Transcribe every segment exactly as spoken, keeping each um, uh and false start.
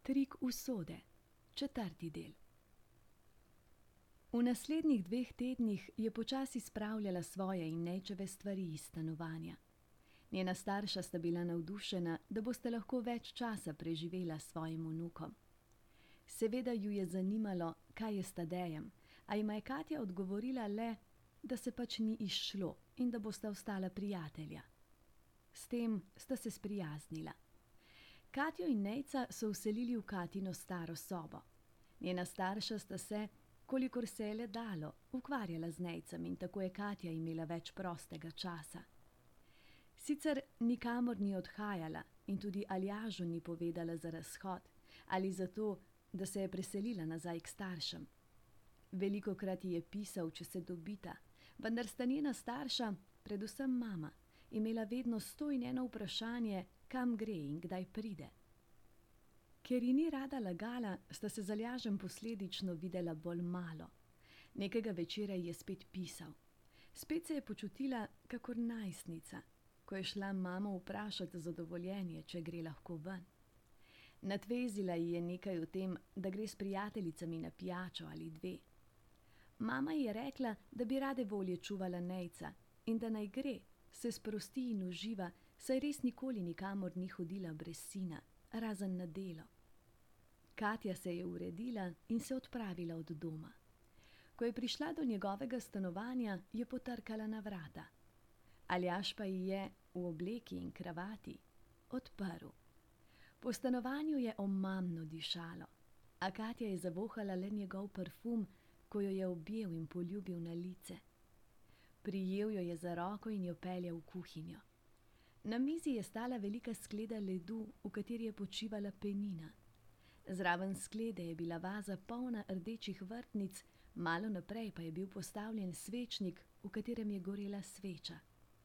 Trik usode, četrti del. V naslednjih dveh tednih je počasi spravljala svoje in Nejčeve stvari iz stanovanja. Njena starša sta bila navdušena, da boste lahko več časa preživela s svojim vnukom. Seveda ju je zanimalo, kaj je s Tadejem, a jima je Katja odgovorila le, da se pač ni izšlo in da bosta ostala prijatelja. S tem sta se sprijaznila. Katjo in Nejca so vselili v Katino staro sobo. Njena starša sta se, kolikor se je le dalo, ukvarjala z Nejcem in tako je Katja imela več prostega časa. Sicer nikamor ni odhajala in tudi Aljažu ni povedala za razhod ali zato, da se je preselila nazaj k staršem. Velikokrat ji je pisal, če se dobita, vendar sta njena starša, predvsem mama, imela vedno sto in eno vprašanje, kam gre in kdaj pride. Ker ji ni rada lagala, sta se z Aljažem posledično videla bolj malo. Nekega večera ji je spet pisal. Spet se je počutila kakor najstnica, ko je šla mamo vprašati za dovoljenje, če gre lahko ven. Natvezila ji je nekaj o tem, da gre s prijateljicami na pijačo ali dve. Mama ji je rekla, da bi rade volje čuvala Nejca in da naj gre, se sprosti in uživa, saj res nikoli nikamor ni hodila brez sina, razen na delo. Katja se je uredila in se odpravila od doma. Ko je prišla do njegovega stanovanja, je potrkala na vrata. Aljaž pa ji je v obleki in kravati odprl. Po stanovanju je omamno dišalo, a Katja je zavohala le njegov parfum, ko jo je objel in poljubil na lice. Prijel jo je za roko in jo peljal v kuhinjo. Na mizi je stala velika skleda ledu, v kateri je počivala penina. Zraven sklede je bila vaza polna rdečih vrtnic, malo naprej pa je bil postavljen svečnik, v katerem je gorela sveča.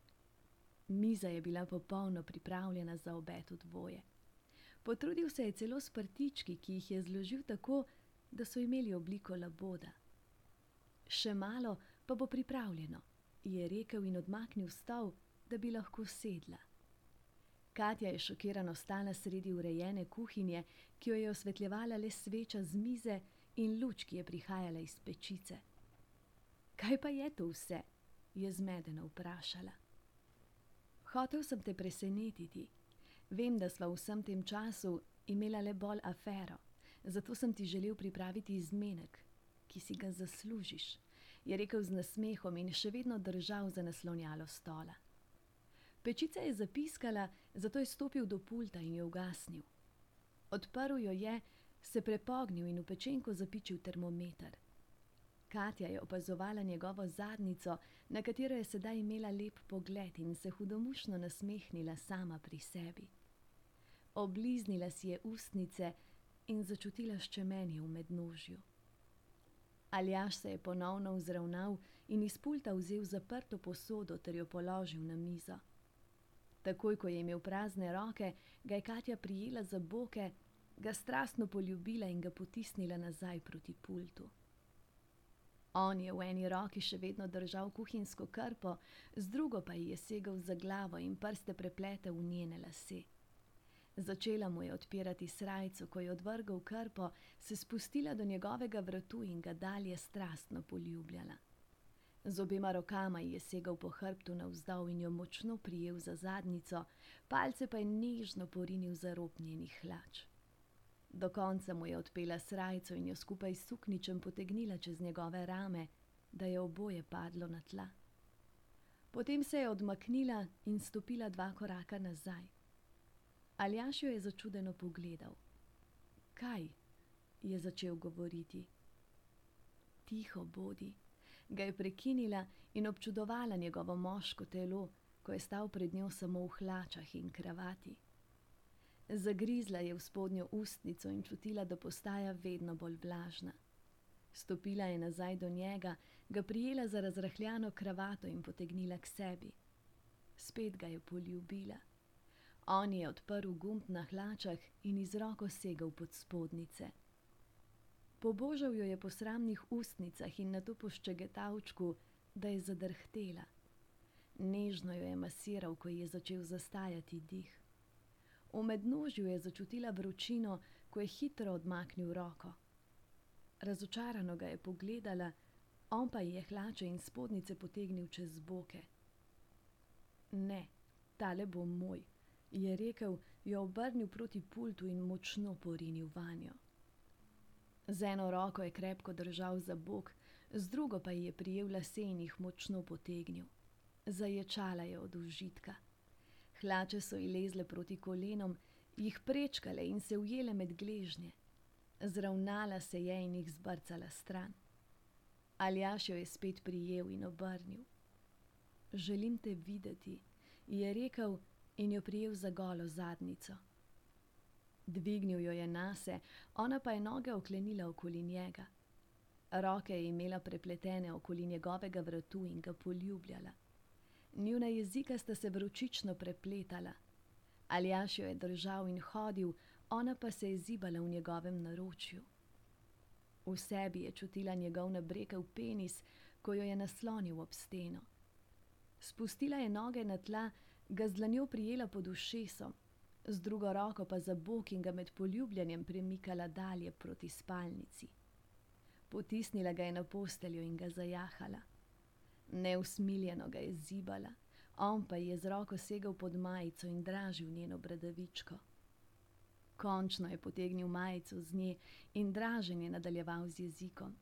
Miza je bila popolno pripravljena za obed v dvoje. Potrudil se je celo s prtički, ki jih je zložil tako, da so imeli obliko laboda. Še malo pa bo pripravljeno, je rekel in odmaknil stol, da bi lahko sedla. Katja je šokirano stala sredi urejene kuhinje, ki jo je osvetljevala le sveča z mize in luč, ki je prihajala iz pečice. Kaj pa je to vse? Je zmedeno vprašala. Hotel sem te presenetiti. Vem, da sva v vsem tem času imela le bolj afero, zato sem ti želel pripraviti izmenek, ki si ga zaslužiš, je rekel z nasmehom in še vedno držal za naslonjalo stola. Pečica je zapiskala, zato je stopil do pulta in jo ugasnil. Odprl jo je, se prepognil in v pečenko zapičil termometer. Katja je opazovala njegovo zadnjico, na katero je sedaj imela lep pogled in se hudomušno nasmehnila sama pri sebi. Obliznila si je ustnice in začutila ščemenje v mednožju. Aljaž se je ponovno vzravnal in iz pulta vzel zaprto posodo ter jo položil na mizo. Takoj, ko je imel prazne roke, ga je Katja prijela za boke, ga strastno poljubila in ga potisnila nazaj proti pultu. On je v eni roki še vedno držal kuhinjsko krpo, z drugo pa ji je segel za glavo in prste prepletel v njene lase. Začela mu je odpirati srajco, ko je odvrgel krpo, se spustila do njegovega vratu in ga dalje strastno poljubljala. Z obema rokama ji je segel po hrbtu navzdol in jo močno prijel za zadnjico, palce pa je nežno porinil za rob njenih hlač. Do konca mu je odpela srajco in jo skupaj s suknjičem potegnila čez njegove rame, da je oboje padlo na tla. Potem se je odmaknila in stopila dva koraka nazaj. Aljaž jo je začudeno pogledal. Kaj? Je začel govoriti. Tiho bodi, ga je prekinila in občudovala njegovo moško telo, ko je stal pred njo samo v hlačah in kravati. Zagrizla je v spodnjo ustnico in čutila, da postaja vedno bolj vlažna. Stopila je nazaj do njega, ga prijela za razrahljano kravato in potegnila k sebi. Spet ga je poljubila. On je odprl gumb na hlačah in iz roko segel pod spodnice. Pobožal jo je po sramnih ustnicah in nato po ščegetavčku, da je zadrhtela. Nežno jo je masiral, ko ji je začel zastajati dih. V mednožju je začutila vročino, ko je hitro odmaknil roko. Razočarano ga je pogledala, on pa ji je hlače in spodnjice potegnil čez boke. Ne, tale bo moj, je rekel, jo obrnil proti pultu in močno porinil vanjo. Z eno roko je krepko držal za bok, z drugo pa ji je prijel lase in jih močno potegnil. Zaječala je od užitka. Hlače so ji lezle proti kolenom, jih prečkale in se ujele med gležnje. Zravnala se je in jih zbrcala stran. Aljaž jo je spet prijel in obrnil. Želim te videti, je rekel in jo prijel za golo zadnjico. Dvignil jo je nase, ona pa je noge oklenila okoli njega. Roke je imela prepletene okoli njegovega vratu in ga poljubljala. Njuna jezika sta se vročično prepletala. Aljaž jo je držal in hodil, ona pa se je zibala v njegovem naročju. V sebi je čutila njegov nabrekel penis, ko jo je naslonil ob steno. Spustila je noge na tla, ga z dlanjo prijela pod ušesom, z drugo roko pa za bok in ga med poljubljanjem premikala dalje proti spalnici. Potisnila ga je na posteljo in ga zajahala. Neusmiljeno ga je zibala, on pa je z roko segel pod majico in dražil njeno bradavičko. Končno je potegnil majico z nje in draženje nadaljeval z jezikom.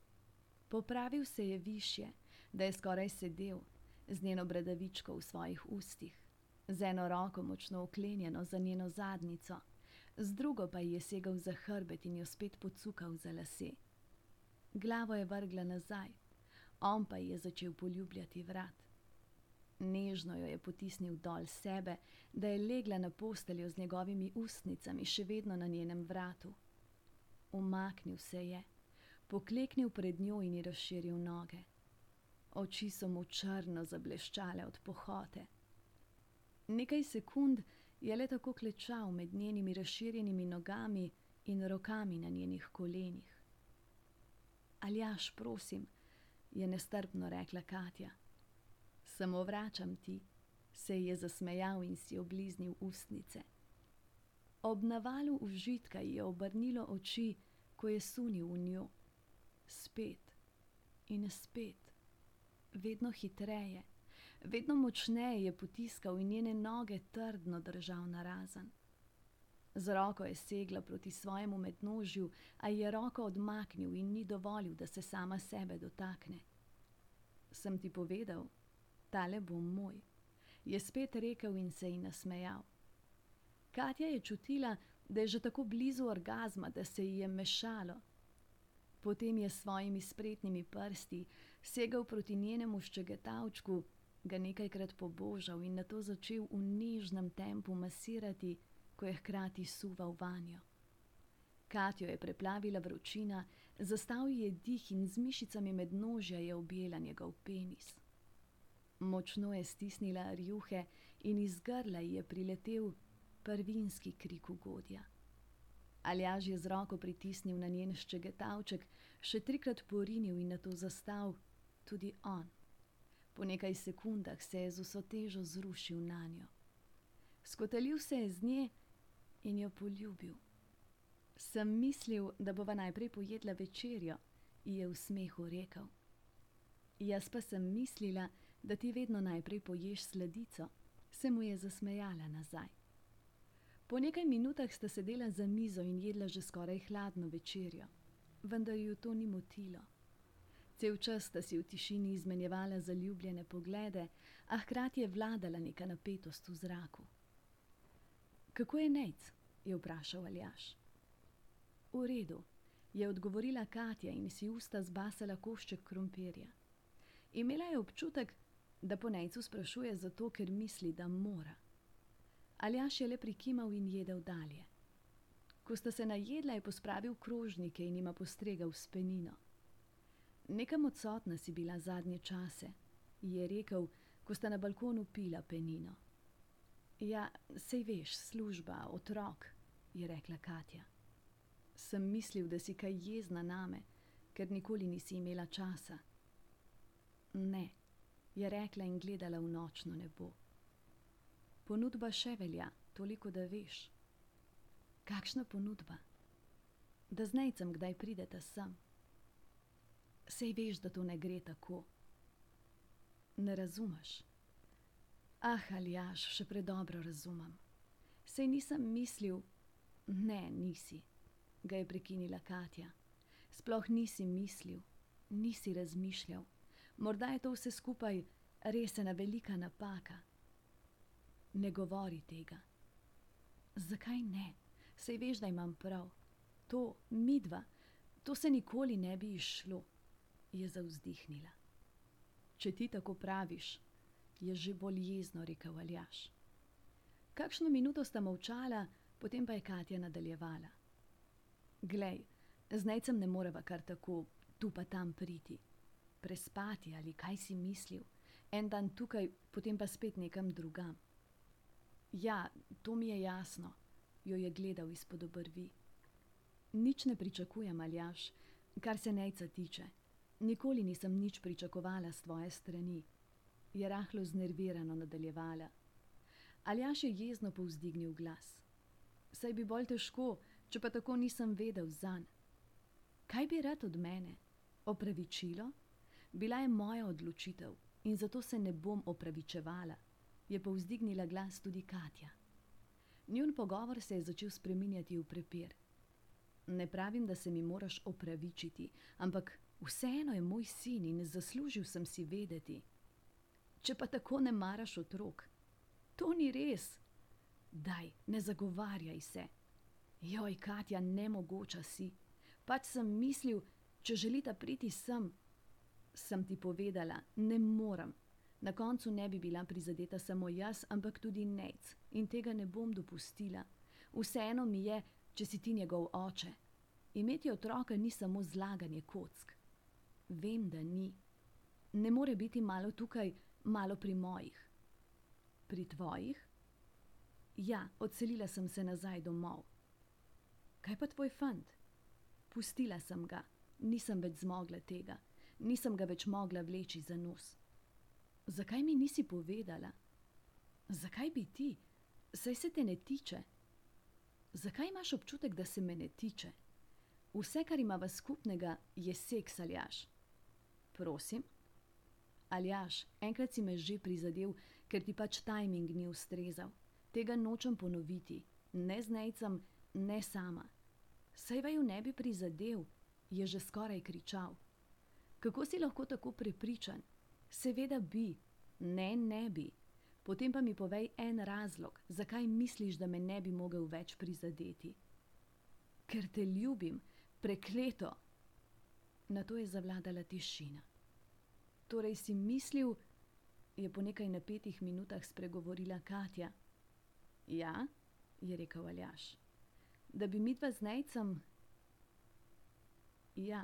Popravil se je višje, da je skoraj sedel, z njeno bradavičko v svojih ustih, z eno roko močno oklenjeno za njeno zadnjico, z drugo pa ji je segel za hrbet in jo spet pocukal za lase. Glavo je vrgla nazaj, on pa ji je začel poljubljati vrat. Nežno jo je potisnil dol sebe, da je legla na posteljo z njegovimi ustnicami še vedno na njenem vratu. Umaknil se je, pokleknil pred njo in ji razširil noge. Oči so mu črno zableščale od pohote. Nekaj sekund je le tako klečal med njenimi razširjenimi nogami in rokami na njenih kolenih. Aljaž, prosim, je nestrpno rekla Katja. Samo vračam ti, se je zasmejal in si obliznil ustnice. Ob navalu užitka ji je obrnilo oči, ko je sunil v njo. Spet in spet, vedno hitreje, vedno močneje je potiskal in njene noge trdno držal narazen. Z roko je segla proti svojemu mednožju, a je roko odmaknil in ni dovolil, da se sama sebe dotakne. Sem ti povedal, tale bo moj, je spet rekel in se ji nasmejal. Katja je čutila, da je že tako blizu orgazma, da se ji je mešalo. Potem je s svojimi spretnimi prsti segel proti njenemu ščegetavčku, ga nekajkrat pobožal in nato začel v nežnem tempu masirati, ko je hkrati suval vanjo. Katjo je preplavila vročina, zastal ji je dih in z mišicami mednožja je objela njegov penis. Močno je stisnila rjuhe in iz grla ji je priletel prvinski krik ugodja. Aljaž je z roko pritisnil na njen ščegetavček, še trikrat porinil in nato zastal tudi on. Po nekaj sekundah se je z vso težo zrušil nanjo. Skotalil se je z nje in jo poljubil. Sem mislil, da bova najprej pojedla večerjo, ji je v smehu rekel. Jaz pa sem mislila, da ti vedno najprej poješ sladico, se mu je zasmejala nazaj. Po nekaj minutah sta sedela za mizo in jedla že skoraj hladno večerjo, vendar ju to ni motilo. Cel čas sta si v tišini izmenjevala zaljubljene poglede, a hkrati je vladala neka napetost v zraku. Kako je Nejc? Je vprašal Aljaž. V redu, je odgovorila Katja in si usta zbasala košček krompirja. Imela je občutek, da po Nejcu sprašuje zato, ker misli, da mora. Aljaž je le prikimal in jedel dalje. Ko sta se najedla, je pospravil krožnike in jima postregal s penino. Nekam odsotna si bila zadnje čase, ji je rekel, ko sta na balkonu pila penino. Ja, sej veš, služba, otrok, je rekla Katja. Sem mislil, da si kaj jezna name, ker nikoli nisi imela časa. Ne, je rekla in gledala v nočno nebo. Ponudba še velja, toliko da veš. Kakšna ponudba? Da z Nejcem kdaj prideta sem. Sej veš, da to ne gre tako. Ne razumeš? Ah, Aljaž, še predobro razumem. Sej nisem mislil... Ne, nisi, ga je prekinila Katja. Sploh nisi mislil, nisi razmišljal. Morda je to vse skupaj res ena velika napaka. Ne govori tega. Zakaj ne? Sej veš, da imam prav. To, midva, to se nikoli ne bi izšlo, je zavzdihnila. Če ti tako praviš, je že bolj jezno rekel Aljaž. Kakšno minuto sta molčala, potem pa je Katja nadaljevala. Glej, z Nejcem ne moreva kar tako tu pa tam priti. Prespati ali kaj si mislil, en dan tukaj, potem pa spet nekam drugam. Ja, to mi je jasno, jo je gledal izpod obrvi. Nič ne pričakujem, Aljaž, kar se Nejca tiče. Nikoli nisem nič pričakovala s tvoje strani, je rahlo znervirano nadaljevala. Aljaž je jezno povzdignil glas. Saj bi bolj težko, če pa tako nisem vedel zanj. Kaj bi rad od mene? Opravičilo? Bila je moja odločitev in zato se ne bom opravičevala, je povzdignila glas tudi Katja. Njun pogovor se je začel spreminjati v prepir. Ne pravim, da se mi moraš opravičiti, ampak vseeno je moj sin in zaslužil sem si vedeti. Če pa tako ne maraš otrok, to ni res. Daj, ne zagovarjaj se. Joj, Katja, nemogoča si. Pač sem mislil, če želita priti sem. Sem ti povedala, ne morem. Na koncu ne bi bila prizadeta samo jaz, ampak tudi Nejc in tega ne bom dopustila. Vseeno mi je, če si ti njegov oče. Imeti otroka ni samo zlaganje kock. Vem, da ni. Ne more biti malo tukaj, malo pri mojih. Pri tvojih? Ja, odselila sem se nazaj domov. Kaj pa tvoj fant? Pustila sem ga, nisem več zmogla tega, nisem ga več mogla vleči za nos. Zakaj mi nisi povedala? Zakaj bi ti? Saj se te ne tiče. Zakaj imaš občutek, da se me ne tiče? Vse, kar imava skupnega, je seks, Aljaž. Prosim? Aljaž, enkrat si me že prizadel, ker ti pač tajming ni ustrezal. Tega nočem ponoviti, ne z Nejcem, ne sama. Saj vaju ne bi prizadel, je že skoraj kričal. Kako si lahko tako prepričan? Seveda bi, ne, ne bi. Potem pa mi povej en razlog, zakaj misliš, da me ne bi mogel več prizadeti. Ker te ljubim, prekleto. Nato je zavladala tišina. Torej si mislil, je po nekaj napetih minutah spregovorila Katja. Ja, je rekel Aljaž. Da bi midva z Nejcem... Ja.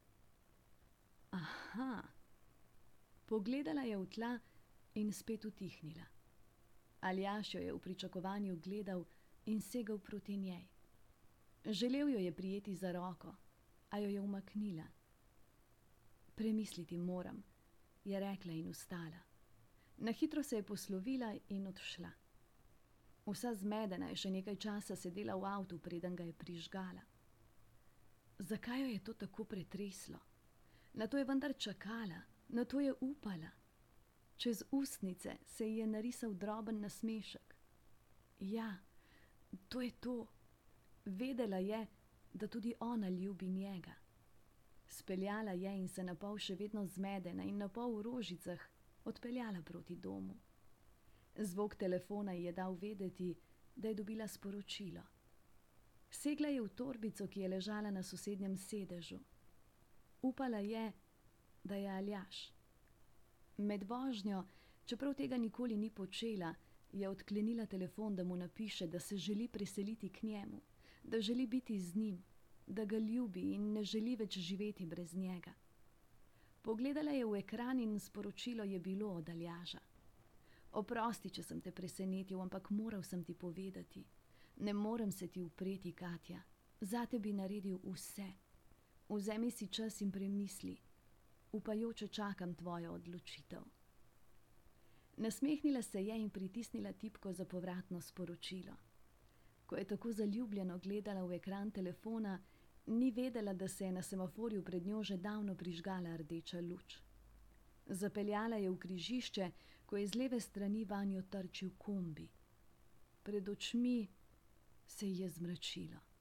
Aha. Pogledala je v tla in spet utihnila. Aljaž jo je v pričakovanju gledal in segel proti njej. Želel jo je prijeti za roko, a jo je umaknila. Premisliti moram, je rekla in vstala. Na hitro se je poslovila in odšla. Vsa zmedena je še nekaj časa sedela v avtu, preden ga je prižgala. Zakaj jo je to tako pretreslo? Na to je vendar čakala, na to je upala. Čez ustnice se ji je narisal droben nasmešek. Ja, to je to. Vedela je, da tudi ona ljubi njega. Speljala je in se napol še vedno zmedena in napol v rožicah odpeljala proti domu. Zvok telefona ji je dal vedeti, da je dobila sporočilo. Segla je v torbico, ki je ležala na sosednjem sedežu. Upala je, da je Aljaž. Med vožnjo, čeprav tega nikoli ni počela, je odklenila telefon, da mu napiše, da se želi preseliti k njemu, da želi biti z njim, da ga ljubi in ne želi več živeti brez njega. Pogledala je v ekran in sporočilo je bilo od Aljaža. Oprosti, če sem te presenetil, ampak moral sem ti povedati. Ne morem se ti upreti, Katja. Zate bi naredil vse. Vzemi si čas in premisli. Upajoče čakam tvojo odločitev. Nasmehnila se je in pritisnila tipko za povratno sporočilo. Ko je tako zaljubljeno gledala v ekran telefona, ni vedela, da se je na semaforju pred njo že davno prižgala rdeča luč. Zapeljala je v križišče, ko je z leve strani vanjo trčil kombi. Pred očmi se ji je zmračilo.